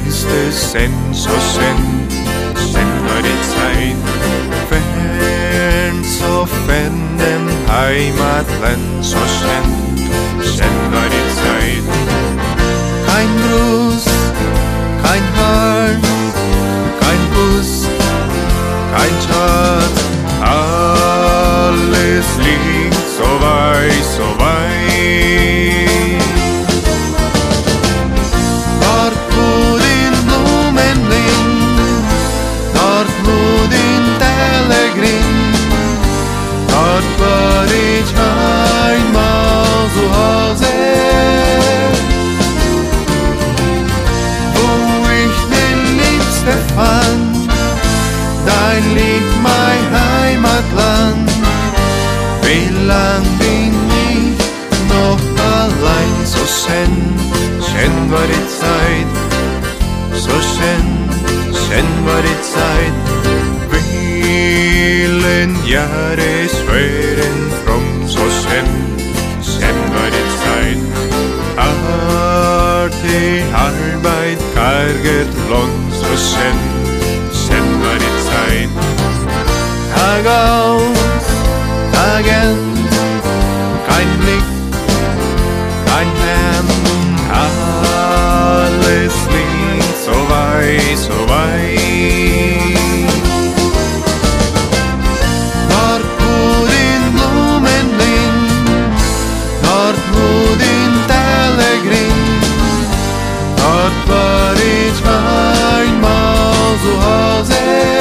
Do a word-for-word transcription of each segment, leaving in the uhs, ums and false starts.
längst es sind, so sind, sind wir die Zeit. Fern, so fern im Heimatland, so sind, sind wir die Zeit. Kein Gruß, kein Herz, kein Kuss, kein Schatz, alles liegt so weit, so weit. Dort, wo die Blumen blühen, dort, wo die Täler grün, dort war ich einmal zu Hause. Wo ich den Liebsten fand, dein liegt mein Heimatland. Wie lang bin ich noch allein? So schön, schön war die Zeit. So schön, schön war die Zeit. Vielen Jahre schweren fromm. So schön, schön war die Zeit. Harte Arbeit, karget Lohn. So schön, schön war die Zeit. Tag aus, Tag ein, kein Blick, kein Hemd, alles liegt so weit, so weit. Dort, wo die Blumen blühen, dort, wo die Täler grün, dort war ich einmal zu Hause.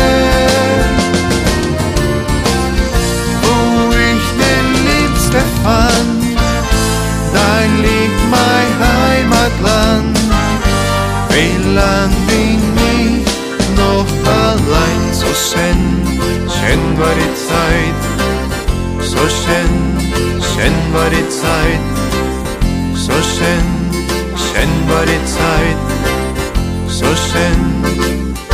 Fand, dein liegt mein Heimatland. Wie lang bin ich noch allein? So schön, schön war die Zeit. So schön, schön war die Zeit. So schön, schön war die Zeit. So schön.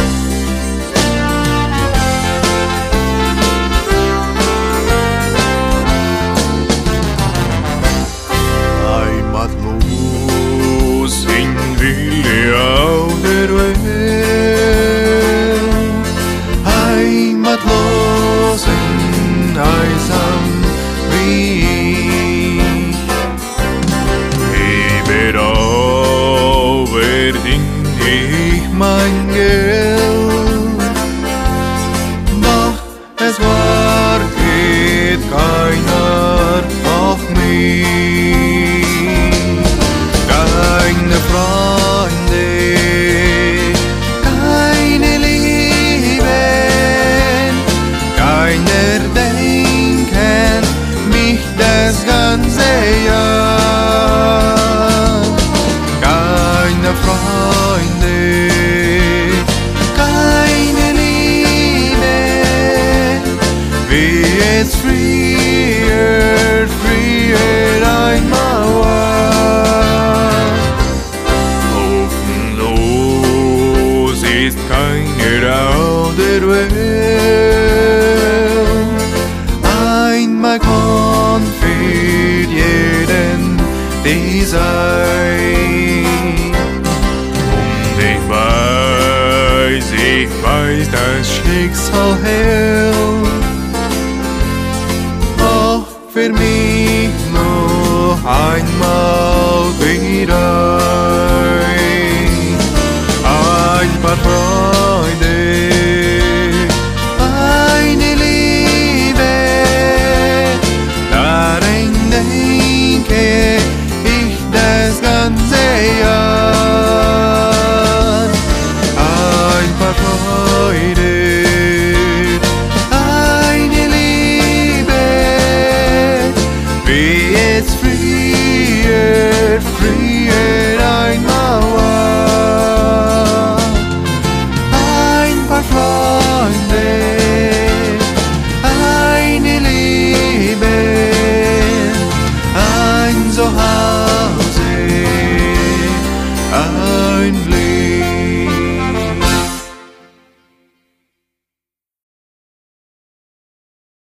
Heimatlos und einsam wie ich. Überall verdient ich mein Geld, doch es wartet keiner auf mich. Keine Freunde, keine Liebe, keiner denken mich das ganze Jahr. Keine Freunde, keine Liebe, wie es früher, früher einmal war. Hoffnungslos ist keiner auf der Welt. Einmal kommt für jeden die Zeit. Und ich weiß, ich weiß, das Schicksal hält auch für mich noch einmal wieder ein paar Freunde.